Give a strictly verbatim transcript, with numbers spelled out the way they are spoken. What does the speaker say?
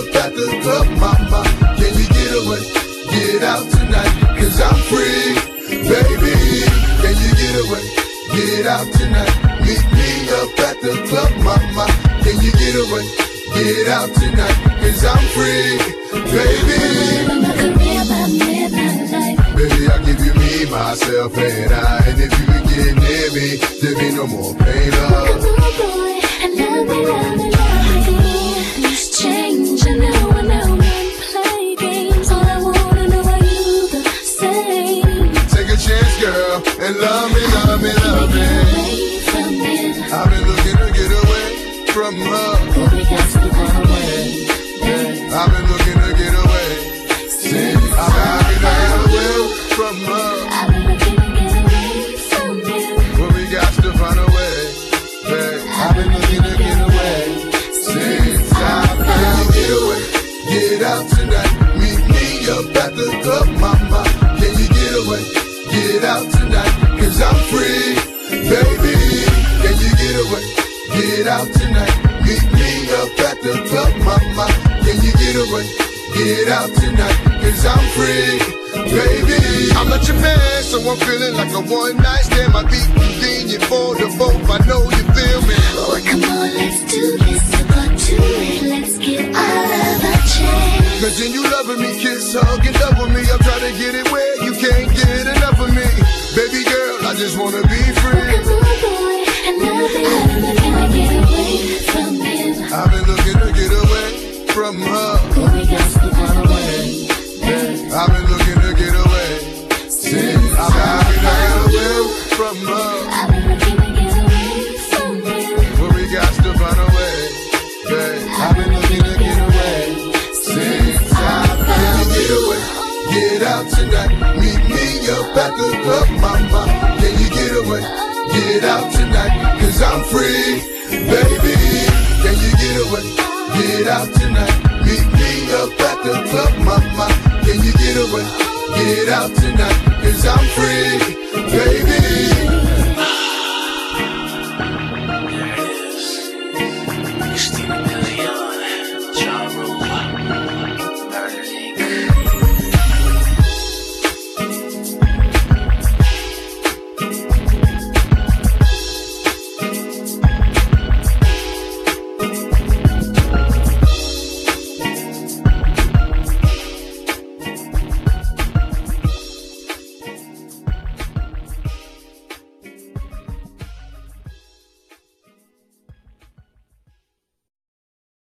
up at the club, mama. Can you get away? Get out tonight, cause I'm free, baby. Can you get away? Get out tonight. Meet me up at the club, mama. Can you get away? Get out tonight, cause I'm free, baby. Baby, I'll give you me, myself, and I. And if you can get near me, there be no more pain, love. And love me, love me, love me. Things change, I know, I know. Play games, all I wanna know are you the same. Take a chance, girl, and love me, love me, love me. I've been looking to get away from her. But we got to run away. I've been looking to get away. See, I've been looking to get away from her. I've been looking to get away from you. But we got to run away. I've been looking to get away. Since I've been get away. Get out tonight. Meet me up at the club, mama. Can you get away? Get out tonight, cause I'm free, baby. Can you get away? Get out tonight. Meet me up at the club, mama. Can you get away? Get out tonight, cause I'm free, baby. I'm not your man, so I'm feeling like a one night stand. Might be convenient for the both, I know you feel me. Oh, come on, let's do this. About to it, let's get out of our chair. Cause then you loving me, kiss, hug, and love with me. I'm trying to get it where you can't get enough of me. Baby girl, I just wanna be free. Oh, come on, boy, and love it. I've been looking to get away from him. I've been looking to get away from her. But we got to run away. I've been looking to get away. Since I've been looking to get away from her. I've been looking to get away from him. But we got to run away. I've been looking to get away. Since I've been looking to get away. Get out tonight. Meet me up at the club, mama. Can you get away? Get out tonight, cause I'm free, baby. Can you get away? Get out tonight. Meet me up at the club, mama. Can you get away? Get out tonight, cause I'm free.